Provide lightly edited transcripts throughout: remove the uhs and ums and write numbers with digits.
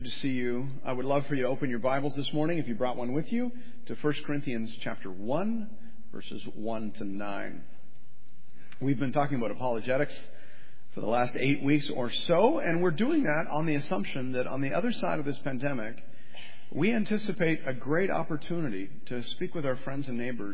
Good to see you. I would love for you to open your Bibles this morning, if you brought one with you, to 1 Corinthians chapter 1, verses 1 to 9. We've been talking about apologetics for the last 8 weeks or so, and we're doing that on the assumption that on the other side of this pandemic, we anticipate a great opportunity to speak with our friends and neighbors.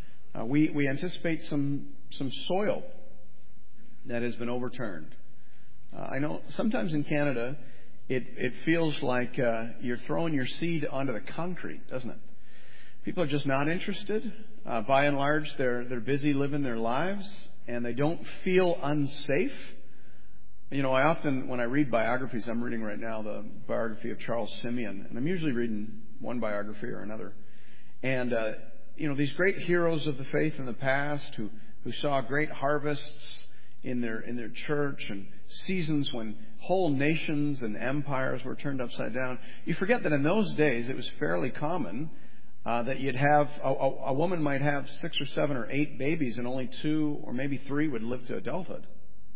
We anticipate some soil that has been overturned. I know sometimes in Canada, it feels like you're throwing your seed onto the concrete, doesn't it? People are just not interested. By and large, they're busy living their lives, and they don't feel unsafe. You know, I often, when I read biographies, I'm reading right now the biography of Charles Simeon, and I'm usually reading one biography or another. And, these great heroes of the faith in the past who saw great harvests in their church and seasons when whole nations and empires were turned upside down. You forget that in those days it was fairly common that you'd have a woman might have 6 or 7 or 8 babies and only 2 or maybe 3 would live to adulthood.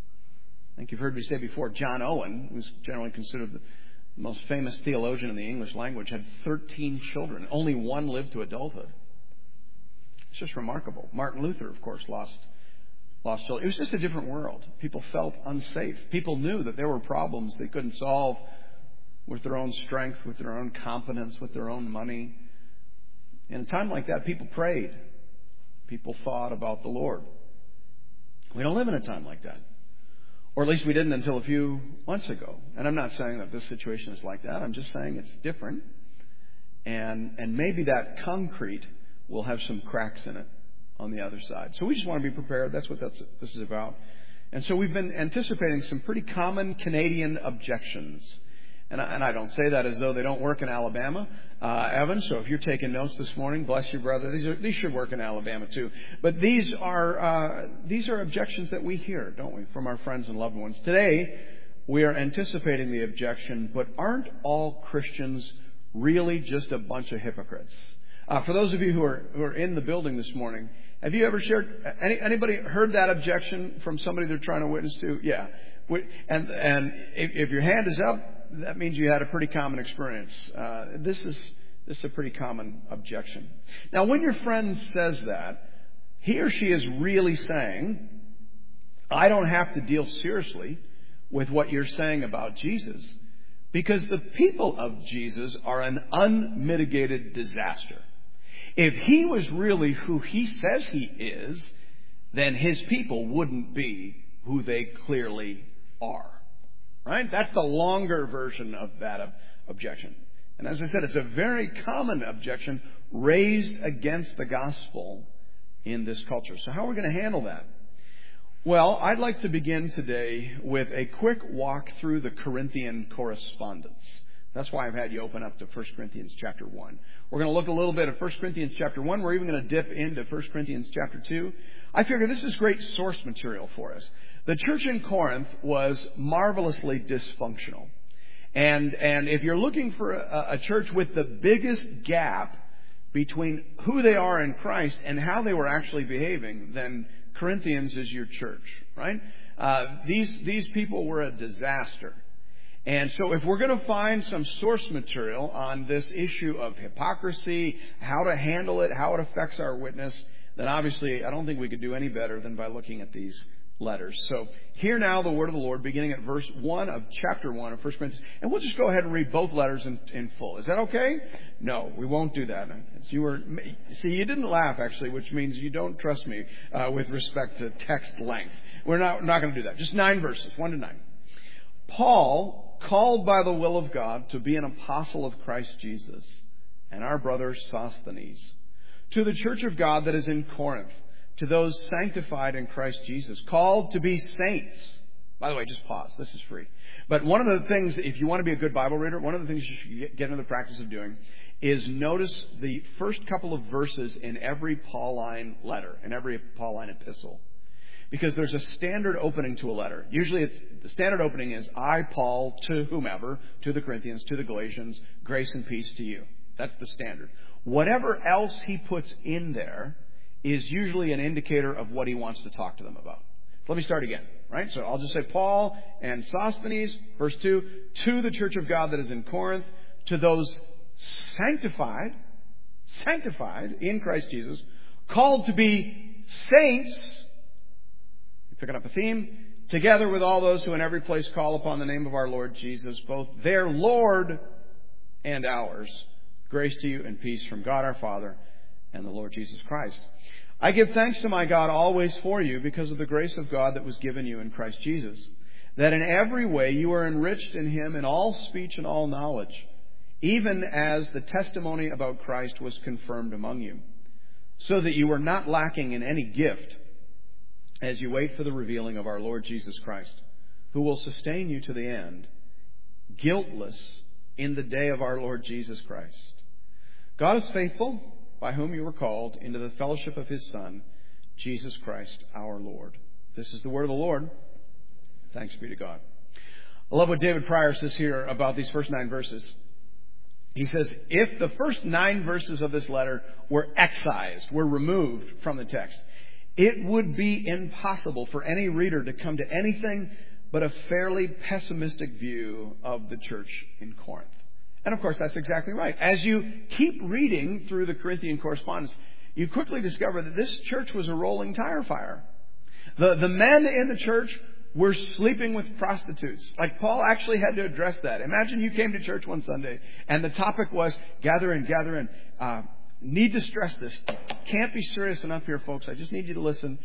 I think you've heard me say before, John Owen, who's generally considered the most famous theologian in the English language, had 13 children. Only 1 lived to adulthood. It's just remarkable. Martin Luther, of course, lost children. It was just a different world. People felt unsafe. People knew that there were problems they couldn't solve with their own strength, with their own competence, with their own money. In a time like that, people prayed. People thought about the Lord. We don't live in a time like that. Or at least we didn't until a few months ago. And I'm not saying that this situation is like that. I'm just saying it's different. And maybe that concrete will have some cracks in it on the other side. So we just want to be prepared. That's what this is about. And so we've been anticipating some pretty common Canadian objections. And I don't say that as though they don't work in Alabama, Evan. So if you're taking notes this morning, bless you, brother. These should work in Alabama too. But these are objections that we hear, don't we, from our friends and loved ones. Today, we are anticipating the objection, but aren't all Christians really just a bunch of hypocrites? For those of you who are in the building this morning, have you ever shared, anybody heard that objection from somebody they're trying to witness to? Yeah. And if your hand is up, that means you had a pretty common experience. This is a pretty common objection. Now, when your friend says that, he or she is really saying, I don't have to deal seriously with what you're saying about Jesus because the people of Jesus are an unmitigated disaster. If he was really who he says he is, then his people wouldn't be who they clearly are. Right? That's the longer version of that objection. And as I said, it's a very common objection raised against the gospel in this culture. So how are we going to handle that? Well, I'd like to begin today with a quick walk through the Corinthian correspondence. That's why I've had you open up to 1 Corinthians chapter 1. We're going to look a little bit at 1 Corinthians chapter 1. We're even going to dip into 1 Corinthians chapter 2. I figure this is great source material for us. The church in Corinth was marvelously dysfunctional. And if you're looking for a church with the biggest gap between who they are in Christ and how they were actually behaving, then Corinthians is your church, right? These people were a disaster. And so if we're going to find some source material on this issue of hypocrisy, how to handle it, how it affects our witness, then obviously I don't think we could do any better than by looking at these letters. So hear now the word of the Lord beginning at verse 1 of chapter 1 of 1 Corinthians. And we'll just go ahead and read both letters in full. Is that okay? No, we won't do that. You didn't laugh actually, which means you don't trust me with respect to text length. We're not going to do that. Just 9 verses, 1 to 9. Paul, called by the will of God to be an apostle of Christ Jesus, and our brother Sosthenes, to the church of God that is in Corinth, to those sanctified in Christ Jesus, called to be saints. By the way, just pause. This is free. But one of the things, if you want to be a good Bible reader, one of the things you should get into the practice of doing is notice the first couple of verses in every Pauline letter, in every Pauline epistle. Because there's a standard opening to a letter. Usually the standard opening is, I, Paul, to whomever, to the Corinthians, to the Galatians, grace and peace to you. That's the standard. Whatever else he puts in there is usually an indicator of what he wants to talk to them about. Let me start again, right? So I'll just say Paul and Sosthenes, verse 2, to the church of God that is in Corinth, to those sanctified in Christ Jesus, called to be saints, you're picking up a theme, together with all those who in every place call upon the name of our Lord Jesus, both their Lord and ours. Grace to you and peace from God our Father and the Lord Jesus Christ. I give thanks to my God always for you because of the grace of God that was given you in Christ Jesus, that in every way you are enriched in Him in all speech and all knowledge, even as the testimony about Christ was confirmed among you, so that you are not lacking in any gift as you wait for the revealing of our Lord Jesus Christ, who will sustain you to the end, guiltless in the day of our Lord Jesus Christ. God is faithful, by whom you were called into the fellowship of His Son, Jesus Christ our Lord. This is the word of the Lord. Thanks be to God. I love what David Pryor says here about these first 9 verses. He says, if the first 9 verses of this letter were excised, were removed from the text, it would be impossible for any reader to come to anything but a fairly pessimistic view of the church in Corinth. And of course, that's exactly right. As you keep reading through the Corinthian correspondence, you quickly discover that this church was a rolling tire fire. The men in the church were sleeping with prostitutes. Like Paul actually had to address that. Imagine you came to church one Sunday and the topic was, gather in. Need to stress this. Can't be serious enough here, folks. I just need you to listen.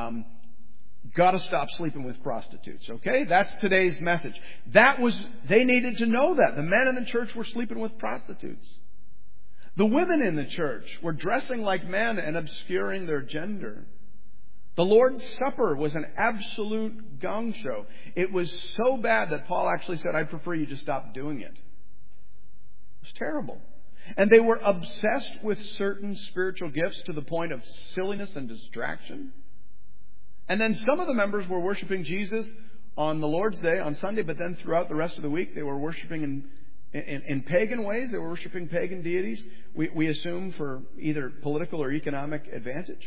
Got to stop sleeping with prostitutes, okay? That's today's message. They needed to know that. The men in the church were sleeping with prostitutes. The women in the church were dressing like men and obscuring their gender. The Lord's Supper was an absolute gong show. It was so bad that Paul actually said, I'd prefer you just stop doing it. It was terrible. And they were obsessed with certain spiritual gifts to the point of silliness and distraction. And then some of the members were worshiping Jesus on the Lord's Day, on Sunday, but then throughout the rest of the week they were worshiping in pagan ways. They were worshiping pagan deities, we assume for either political or economic advantage.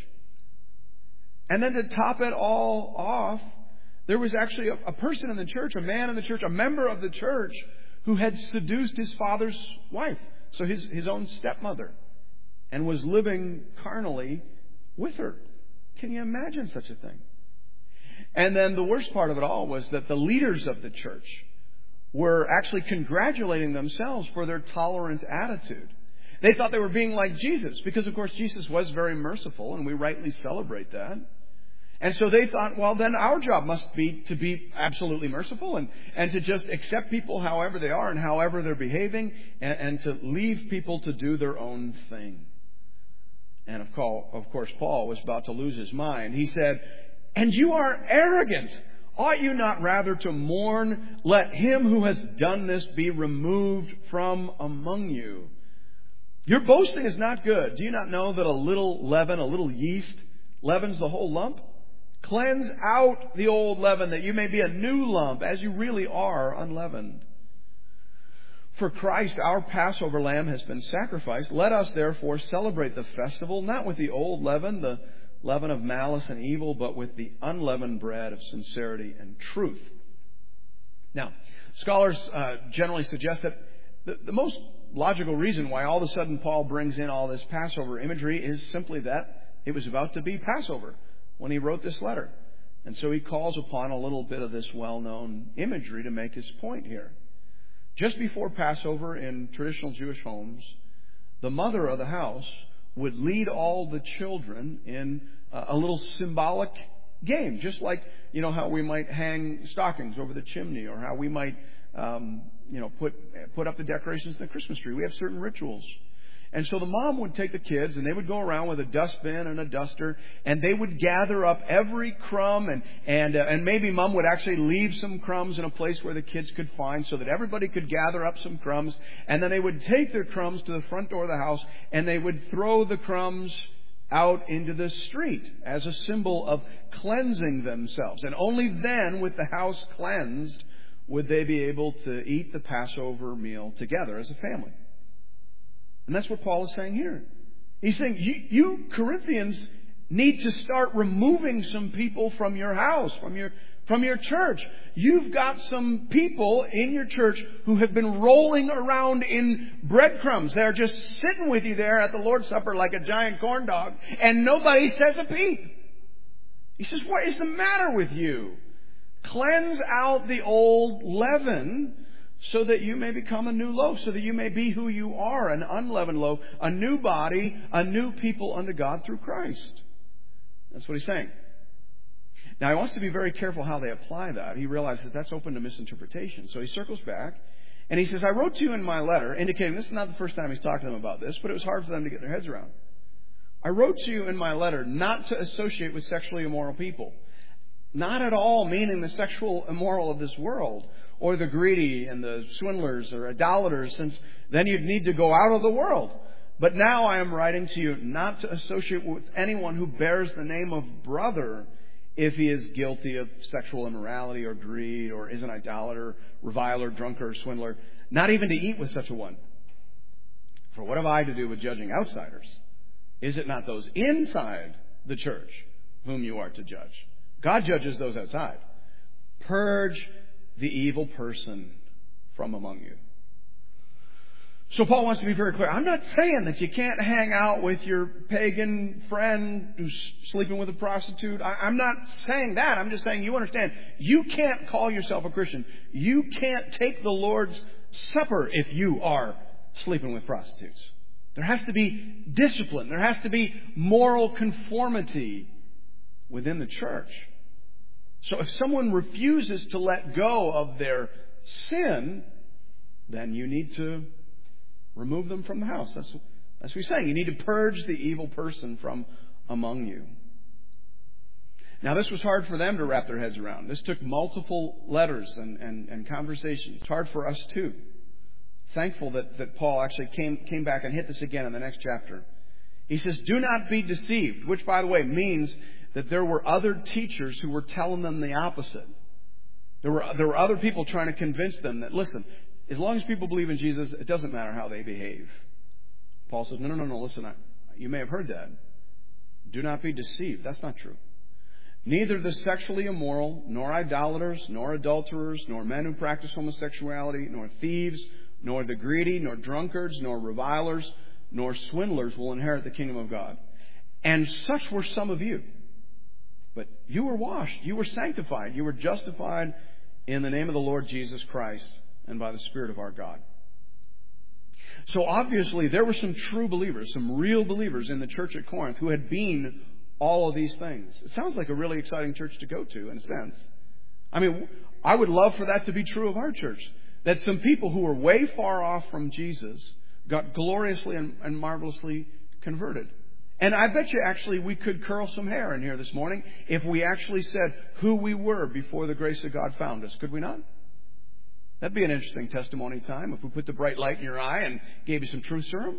And then to top it all off, there was actually a person in the church, a man in the church, a member of the church who had seduced his father's wife, so his own stepmother, and was living carnally with her. Can you imagine such a thing? And then the worst part of it all was that the leaders of the church were actually congratulating themselves for their tolerant attitude. They thought they were being like Jesus, because of course Jesus was very merciful, and we rightly celebrate that. And so they thought, well, then our job must be to be absolutely merciful and to just accept people however they are and however they're behaving, and to leave people to do their own thing. And of course, Paul was about to lose his mind. He said, and you are arrogant. Ought you not rather to mourn? Let him who has done this be removed from among you. Your boasting is not good. Do you not know that a little leaven, a little yeast, leavens the whole lump? Cleanse out the old leaven, that you may be a new lump, as you really are unleavened. For Christ, our Passover lamb, has been sacrificed. Let us therefore celebrate the festival, not with the old leaven, the leaven of malice and evil, but with the unleavened bread of sincerity and truth. Now, scholars generally suggest that the most logical reason why all of a sudden Paul brings in all this Passover imagery is simply that it was about to be Passover when he wrote this letter. And so he calls upon a little bit of this well-known imagery to make his point here. Just before Passover in traditional Jewish homes, the mother of the house would lead all the children in a little symbolic game, just like, how we might hang stockings over the chimney, or how we might, put up the decorations in the Christmas tree. We have certain rituals. And so the mom would take the kids and they would go around with a dustbin and a duster, and they would gather up every crumb, and maybe mom would actually leave some crumbs in a place where the kids could find, so that everybody could gather up some crumbs. And then they would take their crumbs to the front door of the house, and they would throw the crumbs out into the street as a symbol of cleansing themselves. And only then, with the house cleansed, would they be able to eat the Passover meal together as a family. And that's what Paul is saying here. He's saying, you Corinthians, need to start removing some people from your house, from your church. You've got some people in your church who have been rolling around in breadcrumbs. They're just sitting with you there at the Lord's Supper like a giant corn dog, and nobody says a peep. He says, what is the matter with you? Cleanse out the old leaven so that you may become a new loaf, so that you may be who you are, an unleavened loaf, a new body, a new people unto God through Christ. That's what he's saying. Now, he wants to be very careful how they apply that. He realizes that's open to misinterpretation. So he circles back, and he says, I wrote to you in my letter, indicating this is not the first time he's talking to them about this, but it was hard for them to get their heads around. I wrote to you in my letter not to associate with sexually immoral people. Not at all meaning the sexual immoral of this world, or the greedy and the swindlers or idolaters, since then you'd need to go out of the world. But now I am writing to you not to associate with anyone who bears the name of brother if he is guilty of sexual immorality or greed or is an idolater, reviler, drunkard, or swindler. Not even to eat with such a one. For what have I to do with judging outsiders? Is it not those inside the church whom you are to judge? God judges those outside. Purge the evil person from among you. So Paul wants to be very clear. I'm not saying that you can't hang out with your pagan friend who's sleeping with a prostitute. I'm not saying that. I'm just saying you understand. You can't call yourself a Christian. You can't take the Lord's Supper if you are sleeping with prostitutes. There has to be discipline. There has to be moral conformity within the church. So if someone refuses to let go of their sin, then you need to remove them from the house. That's what he's saying. You need to purge the evil person from among you. Now, this was hard for them to wrap their heads around. This took multiple letters and conversations. It's hard for us too. Thankful that Paul actually came back and hit this again in the next chapter. He says, do not be deceived, which, by the way, means that there were other teachers who were telling them the opposite. There were other people trying to convince them that, listen, as long as people believe in Jesus, it doesn't matter how they behave. Paul says, no, listen, you may have heard that. Do not be deceived. That's not true. Neither the sexually immoral, nor idolaters, nor adulterers, nor men who practice homosexuality, nor thieves, nor the greedy, nor drunkards, nor revilers, nor swindlers will inherit the kingdom of God. And such were some of you. But you were washed, you were sanctified, you were justified in the name of the Lord Jesus Christ and by the Spirit of our God. So obviously there were some true believers, some real believers in the church at Corinth who had been all of these things. It sounds like a really exciting church to go to in a sense. I mean, I would love for that to be true of our church. That some people who were way far off from Jesus got gloriously and marvelously converted. And I bet you actually we could curl some hair in here this morning if we actually said who we were before the grace of God found us. Could we not? That'd be an interesting testimony time if we put the bright light in your eye and gave you some truth serum.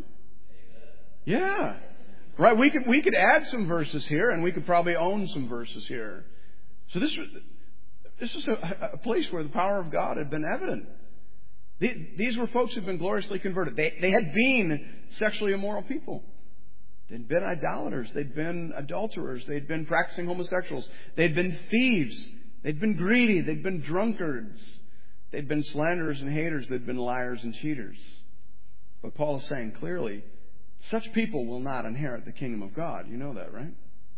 Yeah. Right, we could add some verses here, and we could probably own some verses here. So this was a place where the power of God had been evident. These were folks who had been gloriously converted. They had been sexually immoral people. They'd been idolaters. They'd been adulterers. They'd been practicing homosexuals. They'd been thieves. They'd been greedy. They'd been drunkards. They'd been slanderers and haters. They'd been liars and cheaters. But Paul is saying clearly, such people will not inherit the kingdom of God. You know that, right?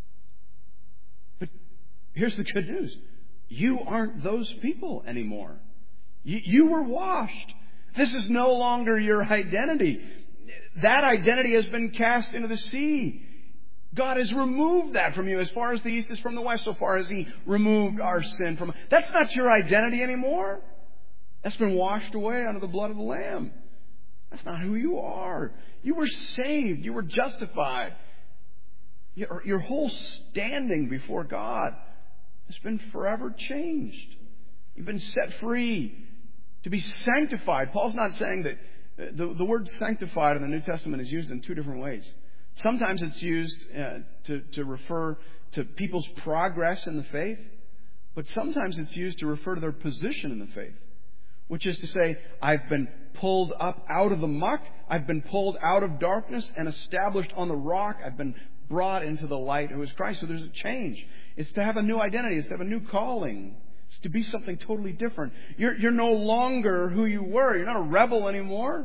But here's the good news. You aren't those people anymore. You were washed. This is no longer your identity. That identity has been cast into the sea. God has removed that from you. As far as the east is from the west, so far as He removed our sin from. That's not your identity anymore. That's been washed away under the blood of the Lamb. That's not who you are. You were saved. You were justified. Your whole standing before God has been forever changed. You've been set free to be sanctified. Paul's not saying that the word sanctified in the New Testament is used in two different ways. Sometimes it's used to refer to people's progress in the faith, but sometimes it's used to refer to their position in the faith. Which is to say, I've been pulled up out of the muck. I've been pulled out of darkness and established on the rock. I've been brought into the light who is Christ. So there's a change. It's to have a new identity. It's to have a new calling. It's to be something totally different. You're no longer who you were. You're not a rebel anymore.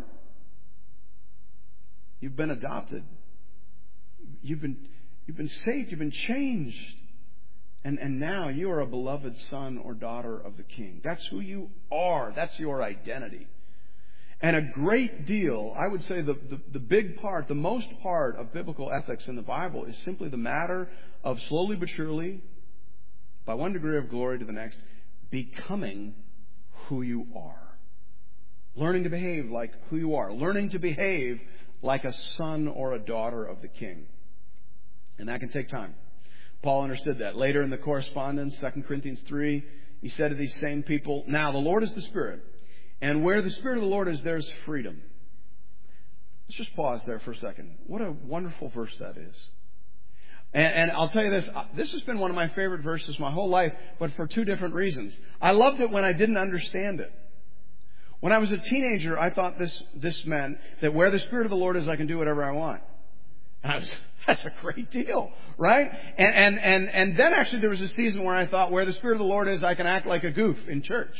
You've been adopted. You've been saved. You've been changed. And now you are a beloved son or daughter of the King. That's who you are. That's your identity. And a great deal, I would say the big part, the most part of biblical ethics in the Bible is simply the matter of slowly but surely, by one degree of glory to the next, becoming who you are. Learning to behave like who you are. Learning to behave like a son or a daughter of the King. And that can take time. Paul understood that. Later in the correspondence, 2 Corinthians 3, he said to these same people, "Now the Lord is the Spirit, and where the Spirit of the Lord is, there's freedom." Let's just pause there for a second. What a wonderful verse that is. And I'll tell you this, this has been one of my favorite verses my whole life, but for two different reasons. I loved it when I didn't understand it. When I was a teenager, I thought this meant that where the Spirit of the Lord is, I can do whatever I want. And that's a great deal, right? And then actually there was a season where I thought, where the Spirit of the Lord is, I can act like a goof in church.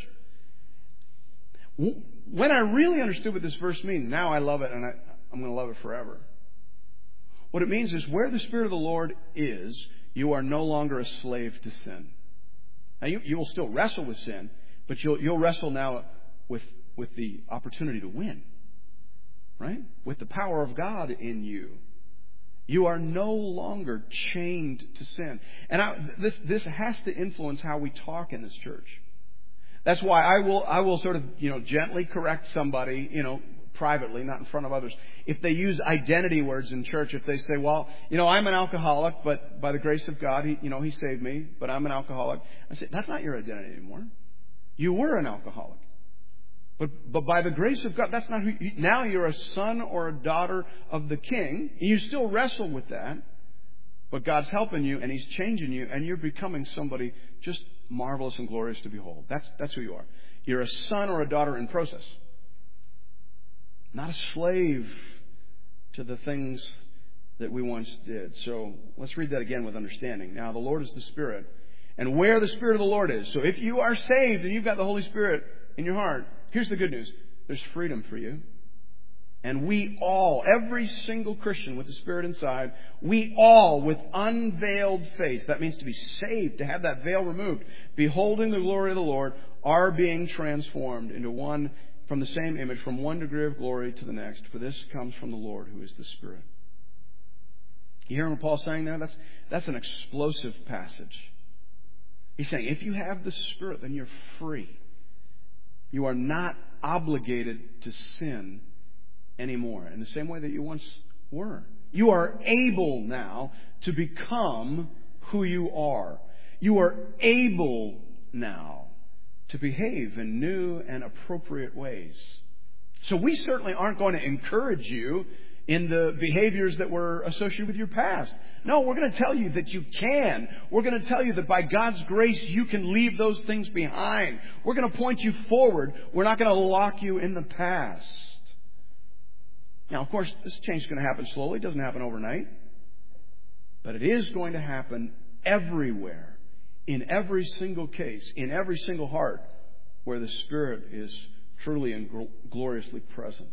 When I really understood what this verse means, now I love it, and I'm going to love it forever. What it means is, where the Spirit of the Lord is, you are no longer a slave to sin. Now, you will still wrestle with sin, but you'll wrestle now with the opportunity to win, right? With the power of God in you. You are no longer chained to sin. And this has to influence how we talk in this church. That's why I will sort of, gently correct somebody, privately, not in front of others. If they use identity words in church, if they say, well, I'm an alcoholic, but by the grace of God, He saved me, but I'm an alcoholic. I say, that's not your identity anymore. You were an alcoholic. But by the grace of God, that's not who now you're a son or a daughter of the King. You still wrestle with that. But God's helping you and He's changing you, and you're becoming somebody just marvelous and glorious to behold. That's who you are. You're a son or a daughter in process. Not a slave to the things that we once did. So let's read that again with understanding. Now the Lord is the Spirit. And where the Spirit of the Lord is. So if you are saved and you've got the Holy Spirit in your heart, here's the good news. There's freedom for you. And we all, every single Christian with the Spirit inside, we all with unveiled face, that means to be saved, to have that veil removed, beholding the glory of the Lord, are being transformed into one, from the same image, from one degree of glory to the next. For this comes from the Lord, who is the Spirit. You hear what Paul's saying there? That's an explosive passage. He's saying, if you have the Spirit, then you're free. You are not obligated to sin anymore in the same way that you once were. You are able now to become who you are. You are able now to behave in new and appropriate ways. So we certainly aren't going to encourage you in the behaviors that were associated with your past. No, we're going to tell you that you can. We're going to tell you that by God's grace you can leave those things behind. We're going to point you forward. We're not going to lock you in the past. Now, of course, this change is going to happen slowly. It doesn't happen overnight. But it is going to happen everywhere, in every single case, in every single heart where the Spirit is truly and gloriously present.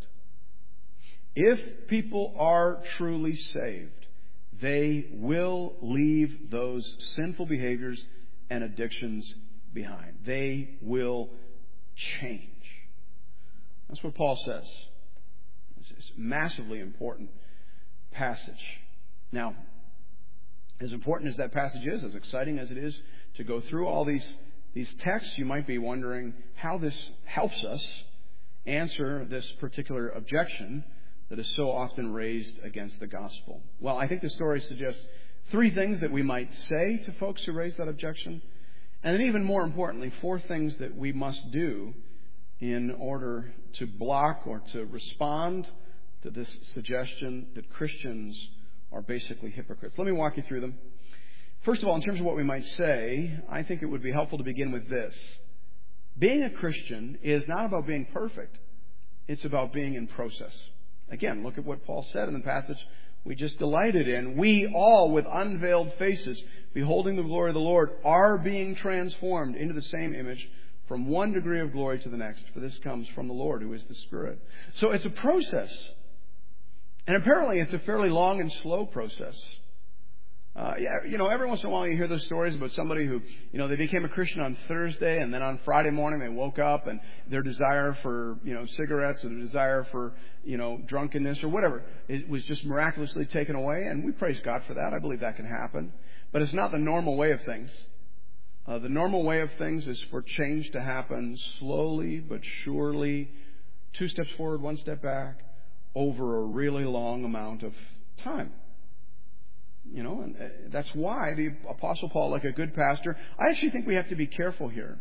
If people are truly saved, they will leave those sinful behaviors and addictions behind. They will change. That's what Paul says. It's a massively important passage. Now, as important as that passage is, as exciting as it is to go through all these texts, you might be wondering how this helps us answer this particular objection that is so often raised against the gospel. Well, I think the story suggests three things that we might say to folks who raise that objection, and then even more importantly, four things that we must do in order to block or to respond to this suggestion that Christians are basically hypocrites. Let me walk you through them. First of all, in terms of what we might say, I think it would be helpful to begin with this. Being a Christian is not about being perfect. It's about being in process. Again, look at what Paul said in the passage we just delighted in, we all with unveiled faces, beholding the glory of the Lord, are being transformed into the same image from one degree of glory to the next. For this comes from the Lord, who is the Spirit. So it's a process. And apparently it's a fairly long and slow process. Every once in a while you hear those stories about somebody who, they became a Christian on Thursday, and then on Friday morning they woke up and their desire for, cigarettes or their desire for, drunkenness or whatever, it was just miraculously taken away. And we praise God for that. I believe that can happen. But it's not the normal way of things. The normal way of things is for change to happen slowly but surely, 2 steps forward, 1 step back, over a really long amount of time. And that's why the Apostle Paul, like a good pastor, I actually think we have to be careful here.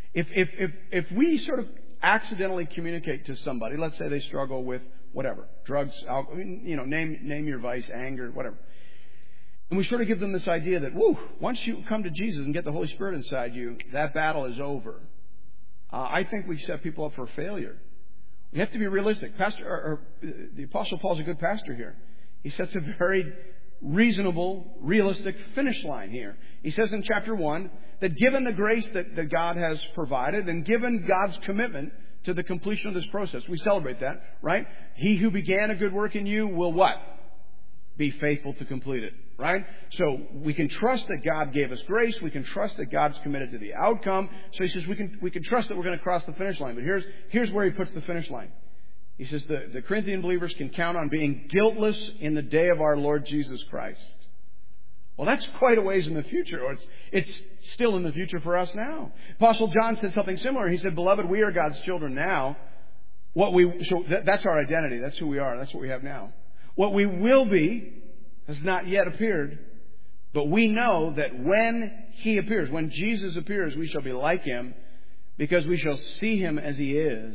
If we sort of accidentally communicate to somebody, let's say they struggle with whatever, drugs, alcohol, name your vice, anger, whatever. And we sort of give them this idea that, once you come to Jesus and get the Holy Spirit inside you, that battle is over. I think we set people up for failure. We have to be realistic. The Apostle Paul's a good pastor here. He sets a very reasonable, realistic finish line here. He says in chapter 1 that given the grace that God has provided and given God's commitment to the completion of this process, we celebrate that, right? He who began a good work in you will what? Be faithful to complete it, right? So we can trust that God gave us grace. We can trust that God's committed to the outcome. So he says we can trust that we're going to cross the finish line. But here's where he puts the finish line. He says the Corinthian believers can count on being guiltless in the day of our Lord Jesus Christ. Well, that's quite a ways in the future, or it's still in the future for us now. Apostle John said something similar. He said, "Beloved, we are God's children now. That's our identity. That's who we are. That's what we have now. What we will be has not yet appeared, but we know that when He appears, when Jesus appears, we shall be like Him, because we shall see Him as He is.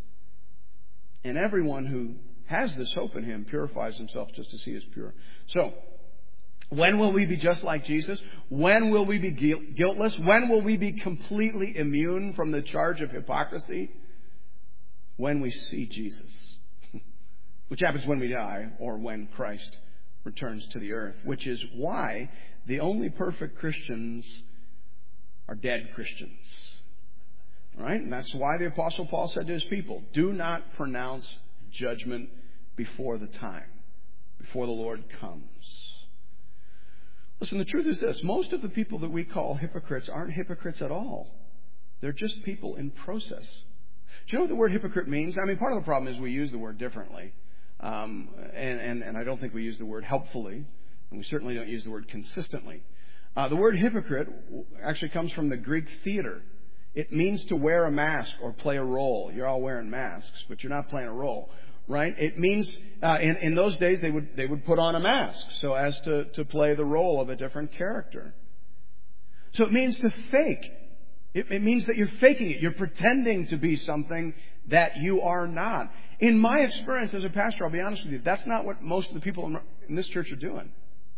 And everyone who has this hope in Him purifies himself just as He is pure." So, when will we be just like Jesus? When will we be guiltless? When will we be completely immune from the charge of hypocrisy? When we see Jesus. Which happens when we die, or when Christ returns to the earth. Which is why the only perfect Christians are dead Christians. Right? And that's why the Apostle Paul said to his people, do not pronounce judgment before the time, before the Lord comes. Listen, the truth is this. Most of the people that we call hypocrites aren't hypocrites at all. They're just people in process. Do you know what the word hypocrite means? I mean, part of the problem is we use the word differently. And I don't think we use the word helpfully. And we certainly don't use the word consistently. The word hypocrite actually comes from the Greek theater. It means to wear a mask or play a role. You're all wearing masks, but you're not playing a role, right? It means in those days they would put on a mask so as to play the role of a different character. So it means to fake. It means that you're faking it. You're pretending to be something that you are not. In my experience as a pastor, I'll be honest with you, that's not what most of the people in this church are doing.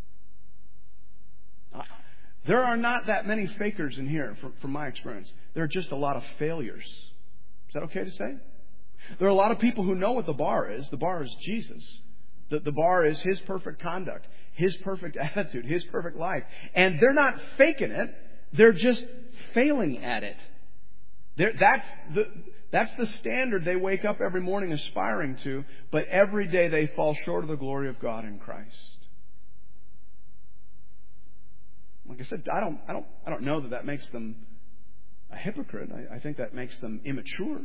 There are not that many fakers in here, from my experience. There are just a lot of failures. Is that okay to say? There are a lot of people who know what the bar is. The bar is Jesus. The bar is His perfect conduct, His perfect attitude, His perfect life. And they're not faking it. They're just failing at it. That's the standard they wake up every morning aspiring to, but every day they fall short of the glory of God in Christ. Like I said, I don't know that makes them a hypocrite. I think that makes them immature.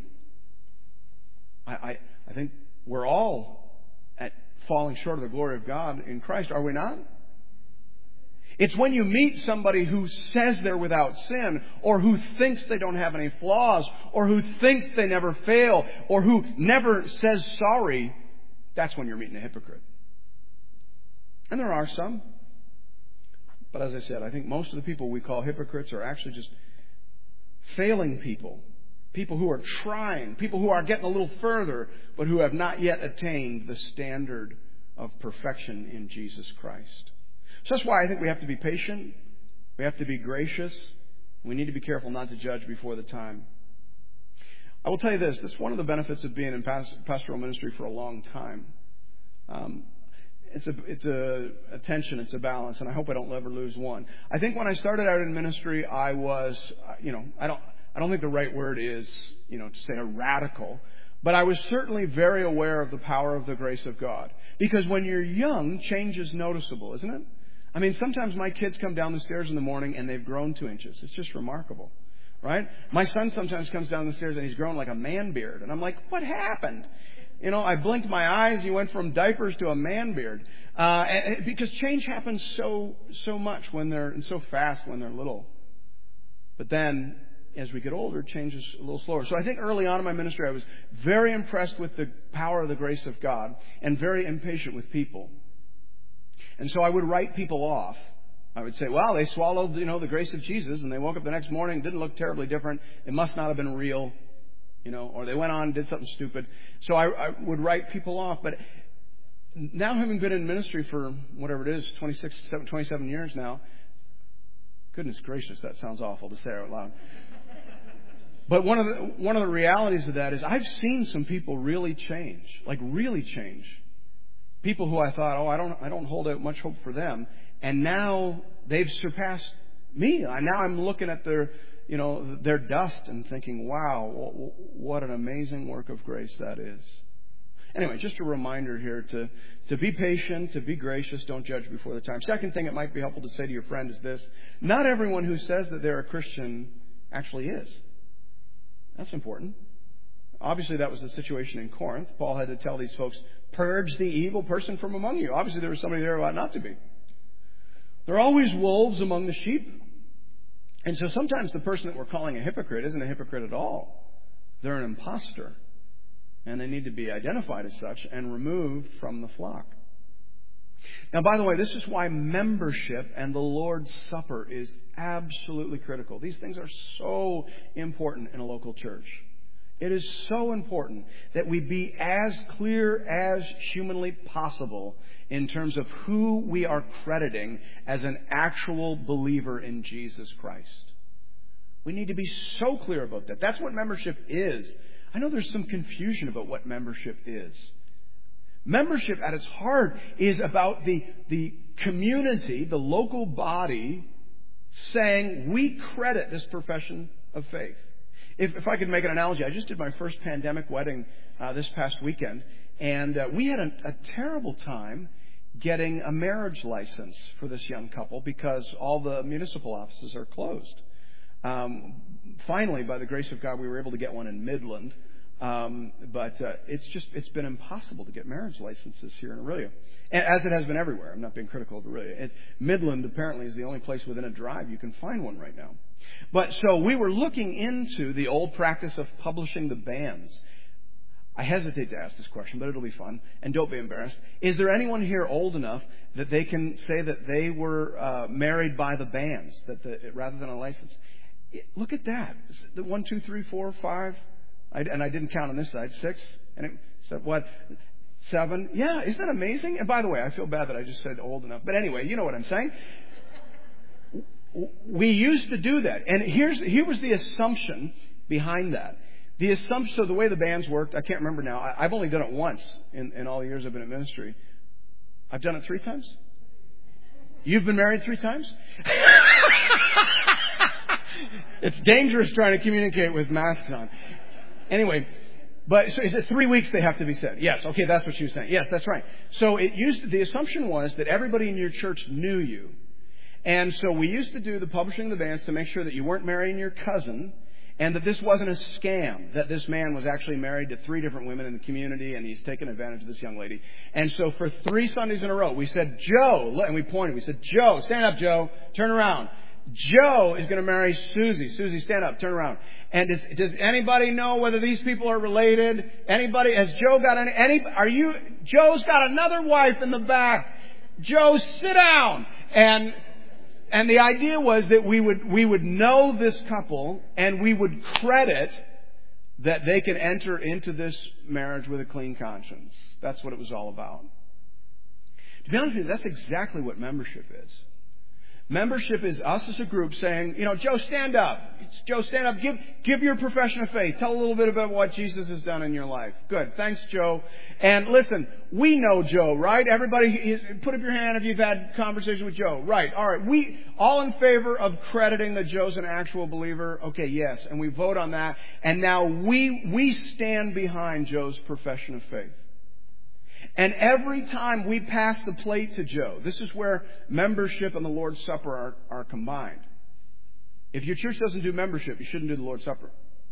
I think we're all at falling short of the glory of God in Christ, are we not? It's when you meet somebody who says they're without sin, or who thinks they don't have any flaws, or who thinks they never fail, or who never says sorry, that's when you're meeting a hypocrite. And there are some. But as I said, I think most of the people we call hypocrites are actually just failing people. People who are trying. People who are getting a little further, but who have not yet attained the standard of perfection in Jesus Christ. So that's why I think we have to be patient. We have to be gracious. We need to be careful not to judge before the time. I will tell you this. That's one of the benefits of being in pastoral ministry for a long time. it's a tension, it's a balance, and I hope I don't ever lose one. I think when I started out in ministry, I was, I don't think the right word is, to say a radical, but I was certainly very aware of the power of the grace of God. Because when you're young, change is noticeable, isn't it? I mean, sometimes my kids come down the stairs in the morning and they've grown 2 inches. It's just remarkable, right? My son sometimes comes down the stairs and he's grown like a man beard. And I'm like, what happened? I blinked my eyes. He went from diapers to a man beard. Because change happens so much and so fast when they're little. But then, as we get older, change is a little slower. So I think early on in my ministry, I was very impressed with the power of the grace of God and very impatient with people. And so I would write people off. I would say, well, they swallowed, the grace of Jesus, and they woke up the next morning, didn't look terribly different. It must not have been real, or they went on and did something stupid. So I would write people off. But now, having been in ministry for whatever it is, 27 years now, goodness gracious, that sounds awful to say out loud. But one of the realities of that is I've seen some people really change, like really change. People who I thought, I don't hold out much hope for them, and now they've surpassed me. Now I'm looking at their dust and thinking, wow, what an amazing work of grace that is. Anyway, just a reminder here to be patient, to be gracious, don't judge before the time. Second thing it might be helpful to say to your friend is this: not everyone who says that they're a Christian actually is. That's important. Obviously, that was the situation in Corinth. Paul had to tell these folks, purge the evil person from among you. Obviously, there was somebody there who ought not to be. There are always wolves among the sheep. And so sometimes the person that we're calling a hypocrite isn't a hypocrite at all. They're an imposter. And they need to be identified as such and removed from the flock. Now, by the way, this is why membership and the Lord's Supper is absolutely critical. These things are so important in a local church. It is so important that we be as clear as humanly possible in terms of who we are crediting as an actual believer in Jesus Christ. We need to be so clear about that. That's what membership is. I know there's some confusion about what membership is. Membership at its heart is about the community, the local body, saying we credit this profession of faith. If I could make an analogy, I just did my first pandemic wedding this past weekend, and we had a terrible time getting a marriage license for this young couple because all the municipal offices are closed. Finally, by the grace of God, we were able to get one in Midland, but it's been impossible to get marriage licenses here in Orillia, as it has been everywhere. I'm not being critical of Orillia. Midland apparently is the only place within a drive you can find one right now. But so we were looking into the old practice of publishing the banns. I hesitate to ask this question, but it'll be fun. And don't be embarrassed. Is there anyone here old enough that they can say that they were married by the banns, rather than a license? Look at that. The 1, 2, 3, 4, 5. And I didn't count on this side. 6. And it said, what? 7. Yeah, isn't that amazing? And by the way, I feel bad that I just said old enough. But anyway, you know what I'm saying. We used to do that. And here was the assumption behind that. The assumption, so the way the bands worked, I can't remember now. I've only done it once in all the years I've been in ministry. I've done it 3 times. You've been married 3 times? It's dangerous trying to communicate with masks on. Anyway, but so is it 3 weeks they have to be said? Yes. Okay, that's what she was saying. Yes, that's right. So the assumption was that everybody in your church knew you. And so we used to do the publishing of the banns to make sure that you weren't marrying your cousin and that this wasn't a scam, that this man was actually married to 3 different women in the community and he's taken advantage of this young lady. And so for 3 Sundays in a row, we said, Joe, and we pointed, we said, Joe, stand up, Joe, turn around. Joe is going to marry Susie. Susie, stand up, turn around. And does anybody know whether these people are related? Anybody? Has Joe got Joe's got another wife in the back. Joe, sit down. And the idea was that we would know this couple and we would credit that they can enter into this marriage with a clean conscience. That's what it was all about. To be honest with you, that's exactly what membership is. Membership is us as a group saying, Joe, stand up. Joe, stand up. Give your profession of faith. Tell a little bit about what Jesus has done in your life. Good. Thanks, Joe. And listen, we know Joe, right? Everybody, put up your hand if you've had conversation with Joe. Right. All right. We all in favor of crediting that Joe's an actual believer? Okay, yes. And we vote on that. And now we stand behind Joe's profession of faith. And every time we pass the plate to Joe, this is where membership and the Lord's Supper are combined. If your church doesn't do membership, you shouldn't do the Lord's Supper.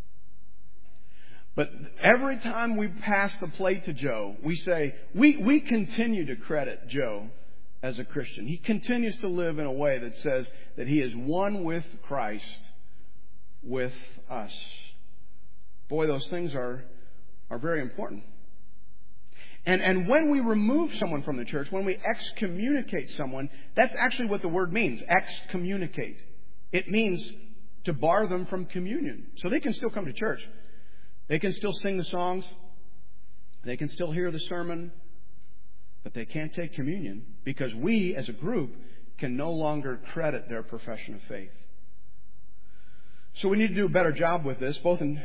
But every time we pass the plate to Joe, we say, we continue to credit Joe as a Christian. He continues to live in a way that says that he is one with Christ, with us. Boy, those things are very important. And when we remove someone from the church, when we excommunicate someone, that's actually what the word means, excommunicate. It means to bar them from communion. So they can still come to church. They can still sing the songs. They can still hear the sermon. But they can't take communion because we, as a group, can no longer credit their profession of faith. So we need to do a better job with this, both in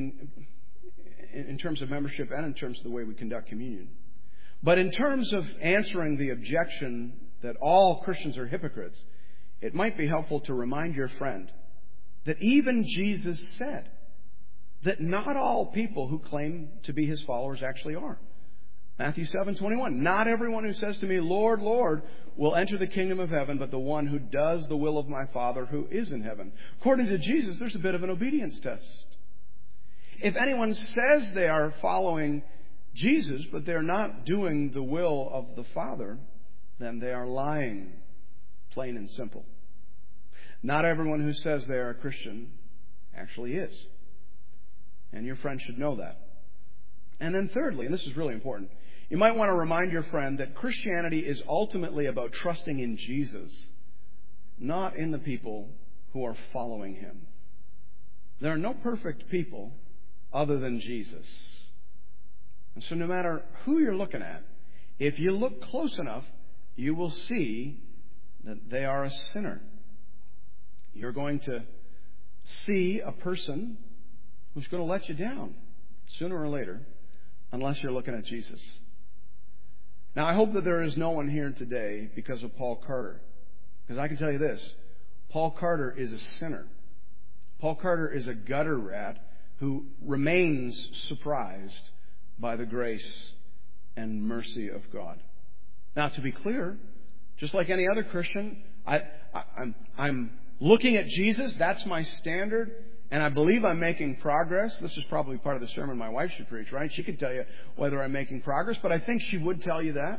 terms of membership and in terms of the way we conduct communion. But in terms of answering the objection that all Christians are hypocrites, it might be helpful to remind your friend that even Jesus said that not all people who claim to be his followers actually are. Matthew 7:21. Not everyone who says to me, Lord, Lord, will enter the kingdom of heaven, but the one who does the will of my Father who is in heaven. According to Jesus, there's a bit of an obedience test. If anyone says they are following Jesus, but they're not doing the will of the Father, then they are lying, plain and simple. Not everyone who says they are a Christian actually is. And your friend should know that. And then thirdly, and this is really important, you might want to remind your friend that Christianity is ultimately about trusting in Jesus, not in the people who are following him. There are no perfect people other than Jesus. And so no matter who you're looking at, if you look close enough, you will see that they are a sinner. You're going to see a person who's going to let you down sooner or later, unless you're looking at Jesus. Now, I hope that there is no one here today because of Paul Carter. Because I can tell you this, Paul Carter is a sinner. Paul Carter is a gutter rat who remains surprised by the grace and mercy of God. Now, to be clear, just like any other Christian, I'm looking at Jesus. That's my standard. And I believe I'm making progress. This is probably part of the sermon my wife should preach, right? She could tell you whether I'm making progress, but I think she would tell you that.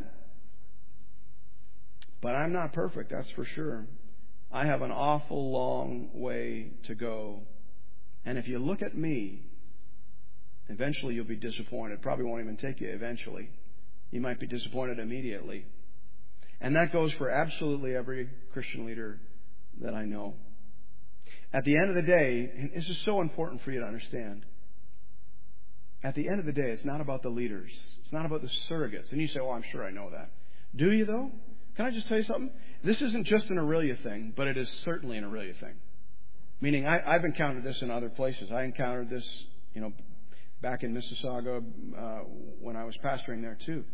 But I'm not perfect, that's for sure. I have an awful long way to go. And if you look at me, eventually you'll be disappointed. Probably won't even take you eventually. You might be disappointed immediately. And that goes for absolutely every Christian leader that I know. At the end of the day, and this is so important for you to understand, at the end of the day, it's not about the leaders. It's not about the surrogates. And you say, well, I'm sure I know that. Do you, though? Can I just tell you something? This isn't just an Aurelia thing, but it is certainly an Aurelia thing. Meaning, I've encountered this in other places. I encountered this, back in Mississauga when I was pastoring there, too.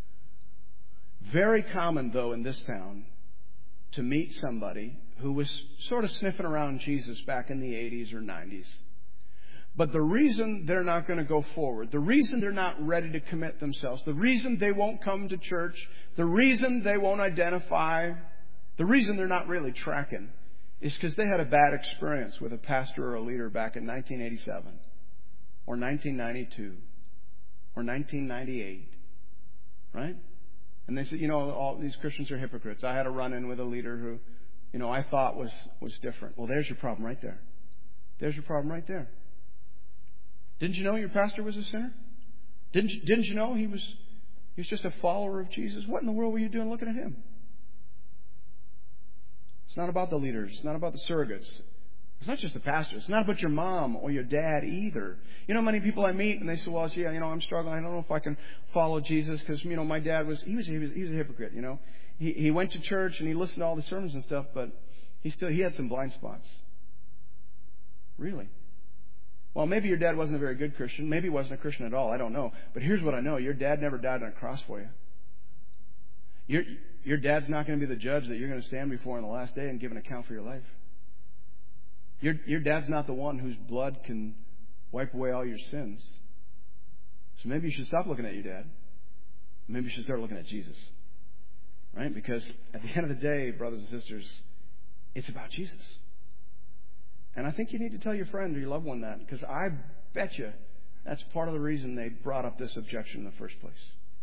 Very common, though, in this town to meet somebody who was sort of sniffing around Jesus back in the 80s or 90s. But the reason they're not going to go forward, the reason they're not ready to commit themselves, the reason they won't come to church, the reason they won't identify, the reason they're not really tracking is because they had a bad experience with a pastor or a leader back in 1987 or 1992 or 1998, right? And they said, all these Christians are hypocrites. I had a run-in with a leader who, I thought was different. Well, there's your problem right there. There's your problem right there. Didn't you know your pastor was a sinner? Didn't you know he was just a follower of Jesus? What in the world were you doing looking at him? It's not about the leaders. It's not about the surrogates. It's not just the pastor. It's not about your mom or your dad either. You know, many people I meet and they say, well, yeah, I'm struggling. I don't know if I can follow Jesus because, my dad was a hypocrite, He went to church and he listened to all the sermons and stuff, but he had some blind spots. Really? Well, maybe your dad wasn't a very good Christian. Maybe he wasn't a Christian at all. I don't know. But here's what I know. Your dad never died on a cross for you. Your dad's not going to be the judge that you're going to stand before on the last day and give an account for your life. Your dad's not the one whose blood can wipe away all your sins. So maybe you should stop looking at your dad. Maybe you should start looking at Jesus. Right? Because at the end of the day, brothers and sisters, it's about Jesus. And I think you need to tell your friend or your loved one that, because I bet you that's part of the reason they brought up this objection in the first place.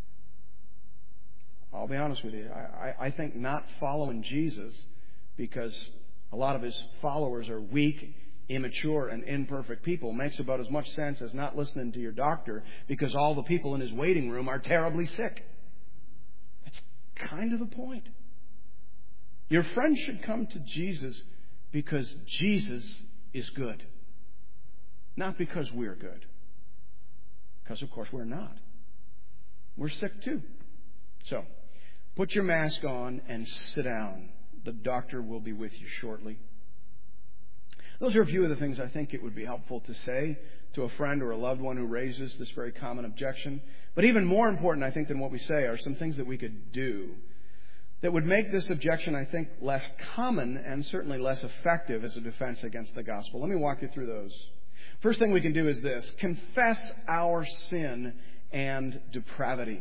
I'll be honest with you. I think not following Jesus because a lot of his followers are weak, immature, and imperfect people makes about as much sense as not listening to your doctor because all the people in his waiting room are terribly sick. That's kind of the point. Your friend should come to Jesus because Jesus is good. Not because we're good. Because, of course, we're not. We're sick too. So, put your mask on and sit down. The doctor will be with you shortly. Those are a few of the things I think it would be helpful to say to a friend or a loved one who raises this very common objection. But even more important, I think, than what we say are some things that we could do that would make this objection, I think, less common and certainly less effective as a defense against the gospel. Let me walk you through those. First thing we can do is this: confess our sin and depravity.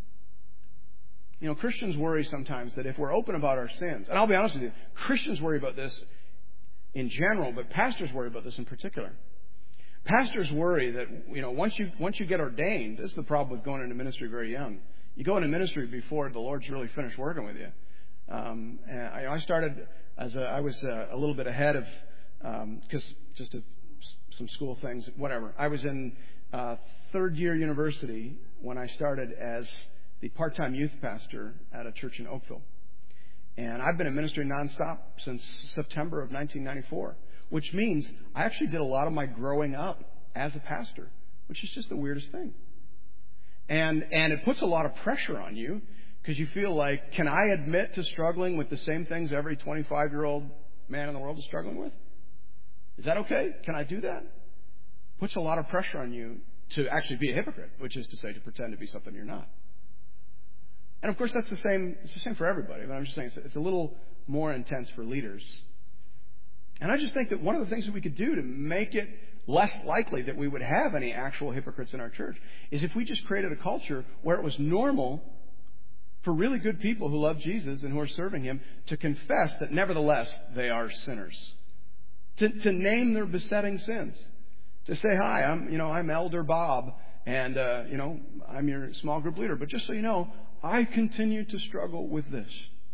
Christians worry sometimes that if we're open about our sins, and I'll be honest with you, Christians worry about this in general, but pastors worry about this in particular. Pastors worry that, once you get ordained, this is the problem with going into ministry very young. You go into ministry before the Lord's really finished working with you. And I started I was a little bit ahead of, because some school things, whatever. I was in third year university when I started as the part-time youth pastor at a church in Oakville. And I've been in ministry nonstop since September of 1994, which means I actually did a lot of my growing up as a pastor, which is just the weirdest thing. And it puts a lot of pressure on you because you feel like, can I admit to struggling with the same things every 25-year-old man in the world is struggling with? Is that okay? Can I do that? Puts a lot of pressure on you to actually be a hypocrite, which is to say to pretend to be something you're not. And of course, that's the same. It's the same for everybody. But I'm just saying it's a little more intense for leaders. And I just think that one of the things that we could do to make it less likely that we would have any actual hypocrites in our church is if we just created a culture where it was normal for really good people who love Jesus and who are serving Him to confess that nevertheless they are sinners. To name their besetting sins. To say, hi, I'm Elder Bob, and I'm your small group leader. But just so you know, I continue to struggle with this.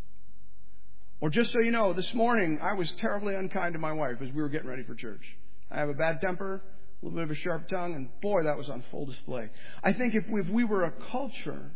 Or just so you know, this morning I was terribly unkind to my wife as we were getting ready for church. I have a bad temper, a little bit of a sharp tongue, and boy, that was on full display. I think if we were a culture,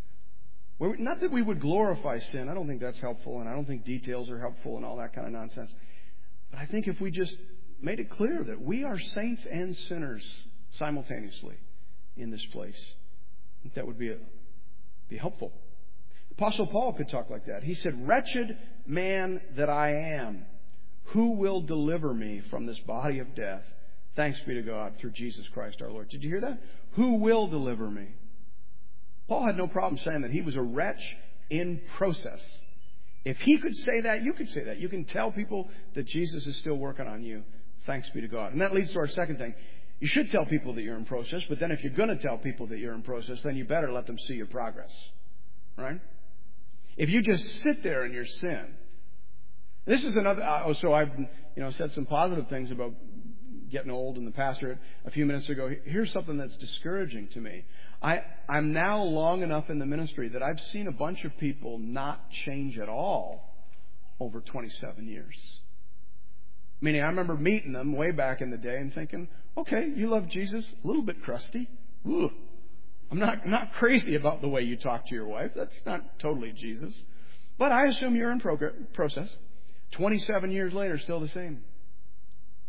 not that we would glorify sin, I don't think that's helpful, and I don't think details are helpful and all that kind of nonsense. But I think if we just made it clear that we are saints and sinners simultaneously in this place, I think that would be helpful. Apostle Paul could talk like that. He said, "Wretched man that I am, who will deliver me from this body of death? Thanks be to God through Jesus Christ our Lord." Did you hear that? Who will deliver me? Paul had no problem saying that he was a wretch in process. If he could say that, you could say that. You can tell people that Jesus is still working on you. Thanks be to God. And that leads to our second thing. You should tell people that you're in process, but then if you're going to tell people that you're in process, then you better let them see your progress. Right? If you just sit there in your sin. This is another... so I've said some positive things about getting old in the pastorate a few minutes ago. Here's something that's discouraging to me. I'm now long enough in the ministry that I've seen a bunch of people not change at all over 27 years. Meaning, I remember meeting them way back in the day and thinking, okay, you love Jesus, a little bit crusty. Ooh, I'm not crazy about the way you talk to your wife. That's not totally Jesus. But I assume you're in process. 27 years later, still the same.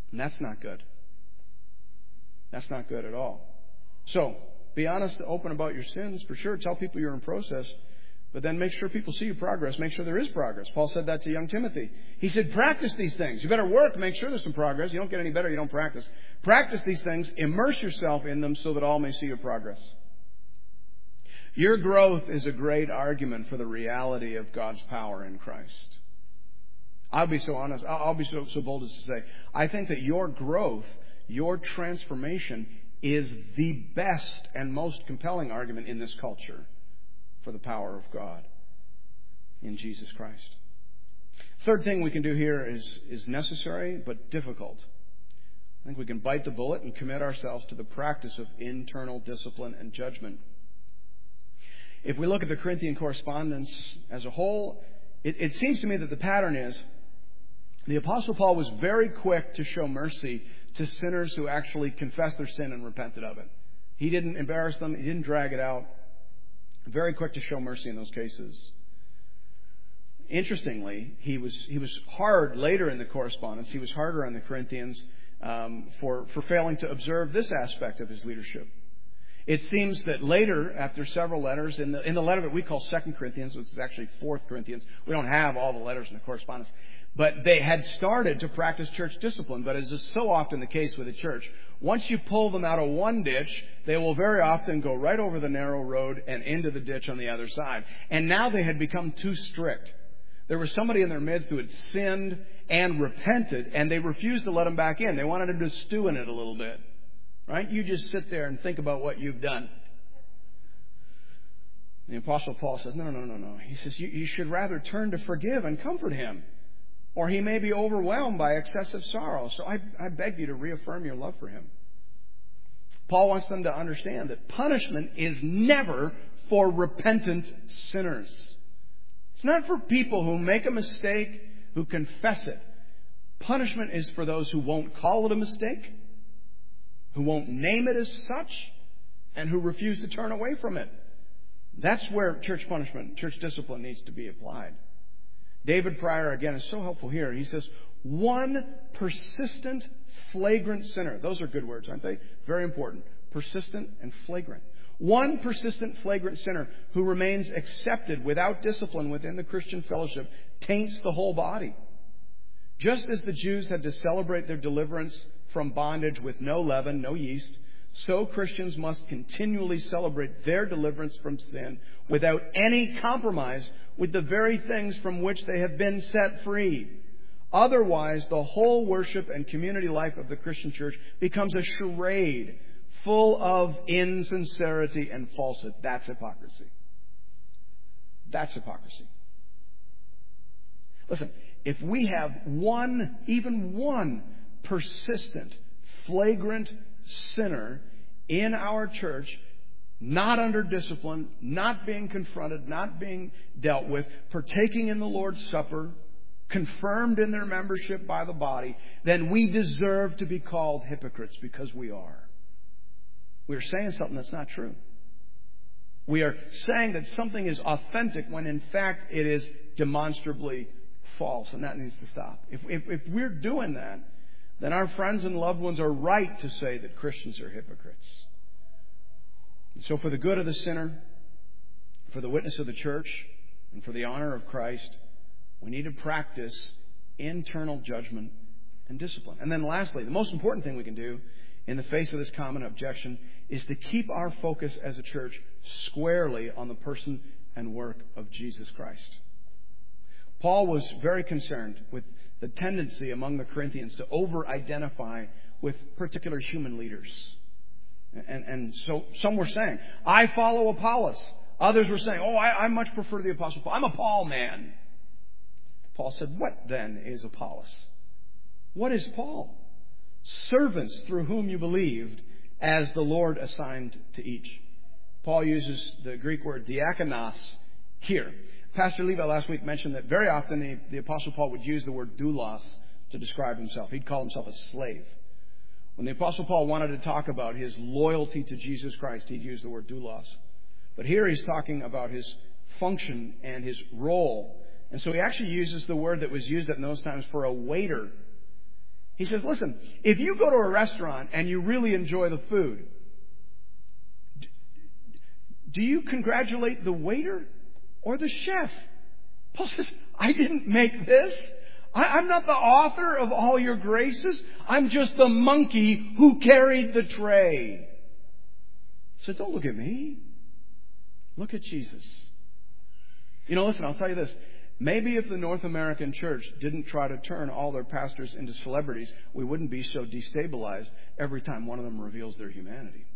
And that's not good. That's not good at all. So, be honest, open about your sins, for sure. Tell people you're in process. But then make sure people see your progress. Make sure there is progress. Paul said that to young Timothy. He said, practice these things. You better work. Make sure there's some progress. You don't get any better. You don't practice. Practice these things. Immerse yourself in them so that all may see your progress. Your growth is a great argument for the reality of God's power in Christ. I'll be so honest. I'll be so bold as to say, I think that your growth, your transformation is the best and most compelling argument in this culture for the power of God in Jesus Christ. Third thing we can do here is necessary but difficult. I think we can bite the bullet and commit ourselves to the practice of internal discipline and judgment. If we look at the Corinthian correspondence as a whole, it seems to me that the pattern is the Apostle Paul was very quick to show mercy to sinners who actually confessed their sin and repented of it. He didn't embarrass them. He didn't drag it out. Very quick to show mercy in those cases. Interestingly, he was hard later in the correspondence. He was harder on the Corinthians for failing to observe this aspect of his leadership. It seems that later, after several letters, in the letter that we call 2 Corinthians, which is actually 4 Corinthians, we don't have all the letters in the correspondence, but they had started to practice church discipline. But as is so often the case with the church, once you pull them out of one ditch, they will very often go right over the narrow road and into the ditch on the other side. And now they had become too strict. There was somebody in their midst who had sinned and repented, and they refused to let him back in. They wanted him to stew in it a little bit. Right? You just sit there and think about what you've done. The Apostle Paul says, no. He says, you should rather turn to forgive and comfort him, or he may be overwhelmed by excessive sorrow. So I beg you to reaffirm your love for him. Paul wants them to understand that punishment is never for repentant sinners. It's not for people who make a mistake, who confess it. Punishment is for those who won't call it a mistake, who won't name it as such, and who refuse to turn away from it. That's where church punishment, church discipline needs to be applied. David Pryor, again, is so helpful here. He says, one persistent, flagrant sinner. Those are good words, aren't they? Very important. Persistent and flagrant. One persistent, flagrant sinner who remains accepted without discipline within the Christian fellowship taints the whole body. Just as the Jews had to celebrate their deliverance from bondage with no leaven, no yeast, so Christians must continually celebrate their deliverance from sin without any compromise with the very things from which they have been set free. Otherwise, the whole worship and community life of the Christian church becomes a charade full of insincerity and falsehood. That's hypocrisy. That's hypocrisy. Listen, if we have even one persistent, flagrant sinner in our church, not under discipline, not being confronted, not being dealt with, partaking in the Lord's Supper, confirmed in their membership by the body, then we deserve to be called hypocrites, because we are. We are saying something that's not true. We are saying that something is authentic when in fact it is demonstrably false, and that needs to stop. If we're doing that, then our friends and loved ones are right to say that Christians are hypocrites. And so for the good of the sinner, for the witness of the church, and for the honor of Christ, we need to practice internal judgment and discipline. And then lastly, the most important thing we can do in the face of this common objection is to keep our focus as a church squarely on the person and work of Jesus Christ. Paul was very concerned with the tendency among the Corinthians to over-identify with particular human leaders. And so some were saying, I follow Apollos. Others were saying, I much prefer the Apostle Paul. I'm a Paul man. Paul said, what then is Apollos? What is Paul? Servants through whom you believed, as the Lord assigned to each. Paul uses the Greek word diakonos here. Pastor Levi last week mentioned that very often the Apostle Paul would use the word doulos to describe himself. He'd call himself a slave. When the Apostle Paul wanted to talk about his loyalty to Jesus Christ, he'd use the word doulos. But here he's talking about his function and his role. And so he actually uses the word that was used in those times for a waiter. He says, listen, if you go to a restaurant and you really enjoy the food, do you congratulate the waiter or the chef? Paul says, I didn't make this. I'm not the author of all your graces. I'm just the monkey who carried the tray. So don't look at me. Look at Jesus. You know, listen, I'll tell you this. Maybe if the North American church didn't try to turn all their pastors into celebrities, we wouldn't be so destabilized every time one of them reveals their humanity.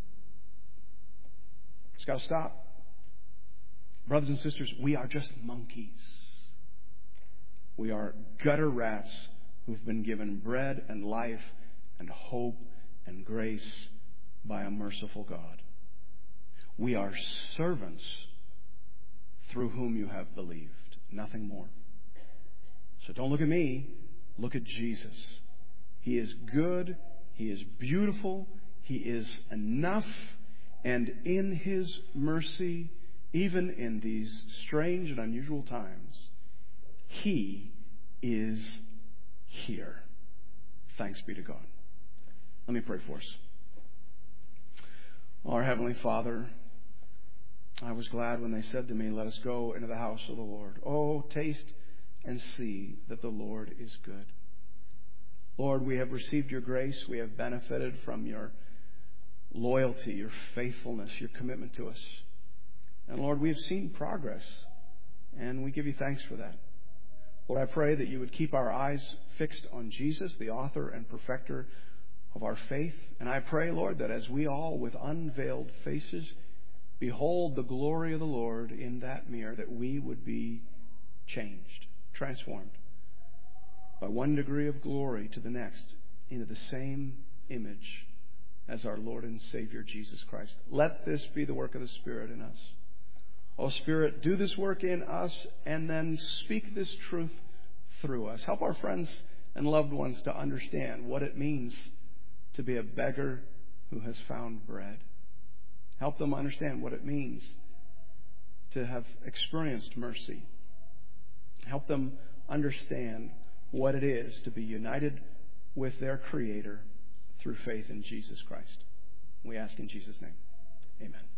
It's got to stop. Brothers and sisters, we are just monkeys. We are gutter rats who've been given bread and life and hope and grace by a merciful God. We are servants through whom you have believed. Nothing more. So don't look at me. Look at Jesus. He is good. He is beautiful. He is enough. And in His mercy, even in these strange and unusual times, He is here. Thanks be to God. Let me pray for us. Our Heavenly Father, I was glad when they said to me, let us go into the house of the Lord. Oh, taste and see that the Lord is good. Lord, we have received your grace. We have benefited from your loyalty, your faithfulness, your commitment to us. And Lord, we have seen progress, and we give you thanks for that. Lord, I pray that you would keep our eyes fixed on Jesus, the author and perfecter of our faith. And I pray, Lord, that as we all with unveiled faces behold the glory of the Lord in that mirror, that we would be changed, transformed by one degree of glory to the next into the same image as our Lord and Savior Jesus Christ. Let this be the work of the Spirit in us. Oh, Spirit, do this work in us and then speak this truth through us. Help our friends and loved ones to understand what it means to be a beggar who has found bread. Help them understand what it means to have experienced mercy. Help them understand what it is to be united with their Creator through faith in Jesus Christ. We ask in Jesus' name. Amen.